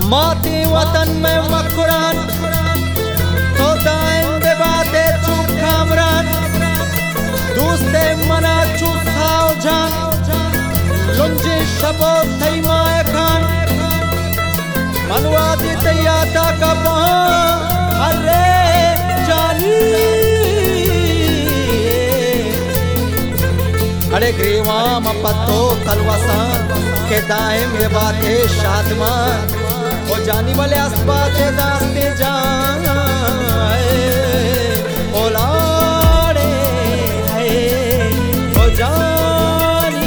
माटी वतन में मकुरान तो दाएं बेबाते चुप कामरान दोस्ते मना चुसाओ जान लुंजे शबो थई माए खान मनवादी तैयाता का अरे जानी अरे ग्रीवाम पत्तो तलवासान के दाएं में बाते शादमान ओ जानी वाले असबाते दास्ते जान ओ लाड़े ओ जानी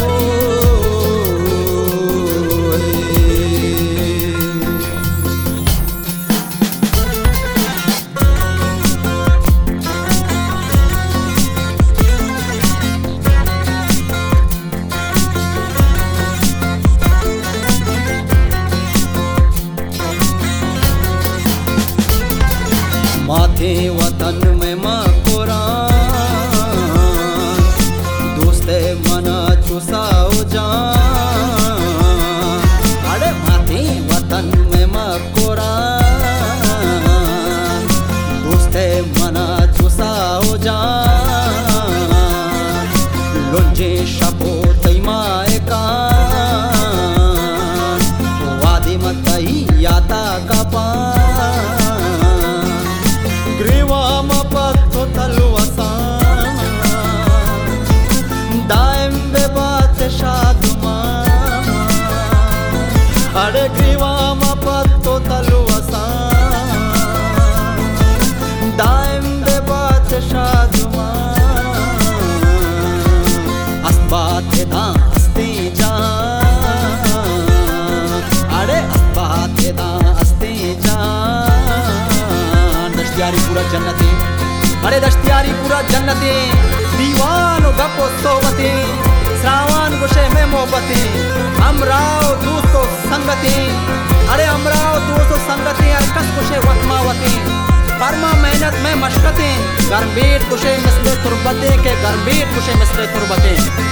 माथे वतन में मकुरान दोस्ते मना चुसाओ जान अरे माथे वतन में मकुरान दोस्ते मना चुसाओ जान लुंजे शबो तैमाए कान वादी मतई याता का ग्रीवाम पत्तो तलवासान दाएं बेबात शादमान अरे ग्रीवाम पत्तो तलवासान दाएं बेबात शादमान असबाते दास्ते जान अरे असबाते दास्ते जान दश्तियारी पूरा जन्नते अरे दश्तियारी पूरा जन्नते दीवानो गपो सोबते श्रावण गुशे में मोहब्बते अमराव दोस्तों संगते अरे अमराव दोस्तों संगते अरकस गुशे वतमावते फरमा मेहनत में मशक्कते गरबीट गुशे मिसले तुरबते के गरबीट गुशे मिसले तुरबते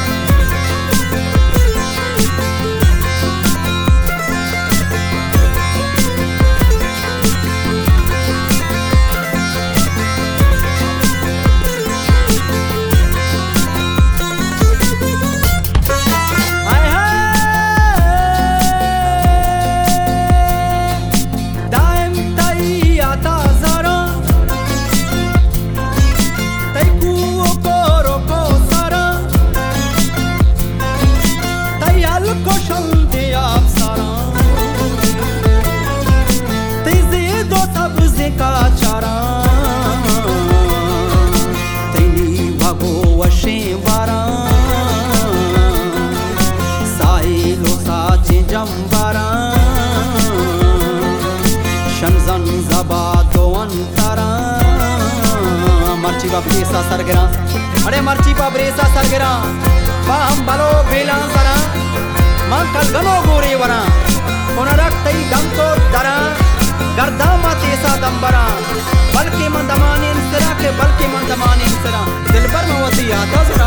मर्ची बाबरेसा सरगरा अरे मर्ची बाबरेसा सरगरा बाम बलो बेला सरा मां कल गनो गोरे वरा पुनरक तई दम तो दरा गर्दामा तेसा दंबरा बल्कि मंदमाने इंसरा के बल्कि मंदमाने इंसरा दिल पर मवती आता जरा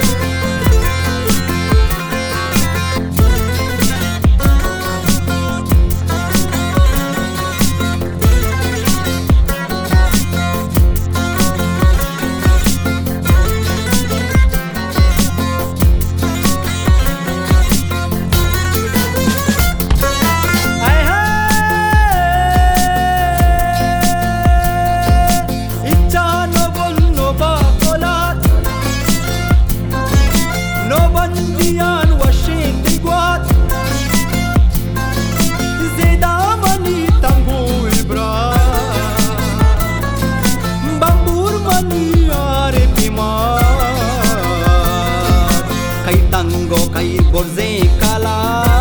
कई गुर्जे कला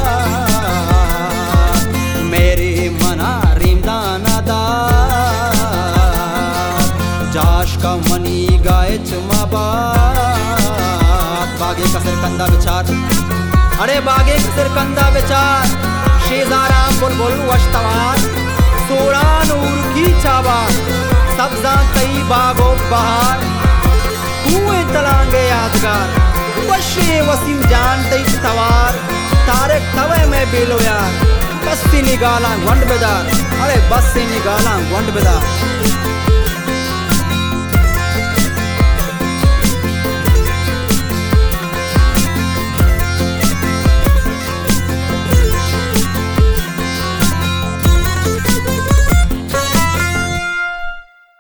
मेरे मना रिमदाना दा जाश का मनी गाय चुमाबाद बागे का सिरकंदा विचार अरे बागे का सिरकंदा विचार शेजाराम बुलबुल वश्तवार सोरा नूर की चावा सब्जा कई बागो बहार कुएं तलांगे यादगार वशे वसीम जान तई सवार तारक तवे में बेलो यार बस्सी निगाला वंड बेदार, अरे बस्सी निगाला वंड बेदार।